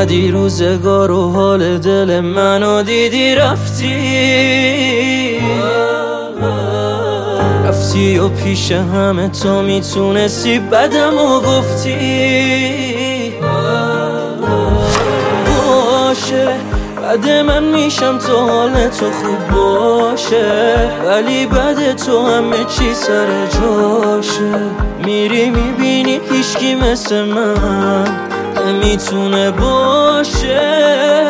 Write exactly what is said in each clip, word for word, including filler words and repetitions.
اومدی روزگار و حال دل منو دیدی رفتی رفتی و پیش همه تو میتونستی بدم و گفتی باشه بعد من میشم تو حال تو خوب باشه، ولی بعد تو همه چی سر جاشه. میری میبینی هیچکی مثل من نمیتونه باشه.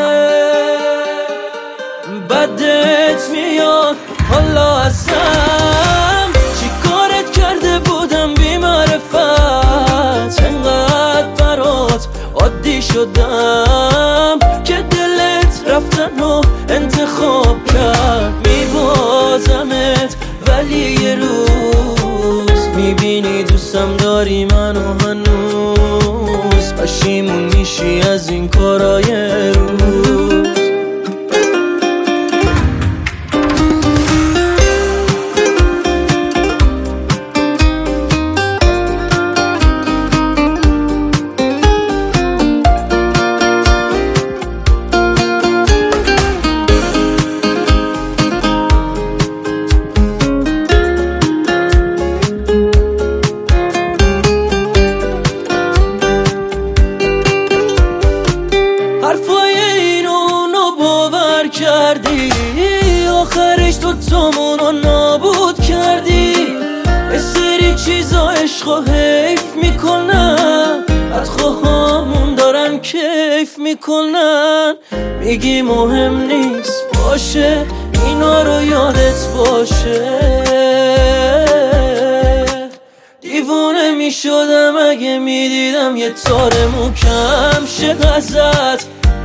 بدت میاد حالا ازم چی کارت کرده بودم بی معرفت، انقدر برات عادی شدم که دلت رفتن و انتخاب کرد. میبازمت ولی یه روز میبینی دوستم داری منو هنوز، پشیمون میشی از این کارای روز. حرفای اینو اونو باور کردی، آخرش تو تامونو نابود کردی. یه سری چیزا عشقو حیف میکنن، بدخواهامون دارن کیف میکنن. میگی مهم نیست باشه، اینا رو یادت باشه. دیوونه میشدم اگه میدیدم یه تار موکم شه ازت،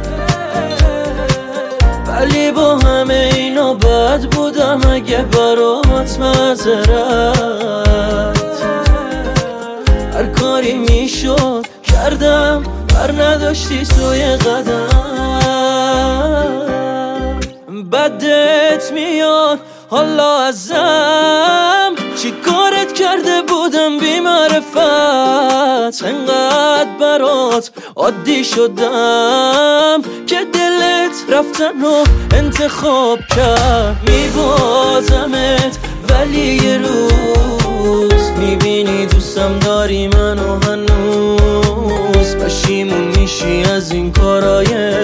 ولی با همه اینا بد بودم اگه برات معذرت. هر کاری میشد کردم بر نداشتی سوی قدم. بدت میاد حالا ازم چی کارت کرده بودم بی معرفت، انقدر برات عادی شدم که دلت رفتن و انتخاب کرد. میبازمت ولی یه روز میبینی دوستم داری منو هنوز، پشیمون میشی از این کارای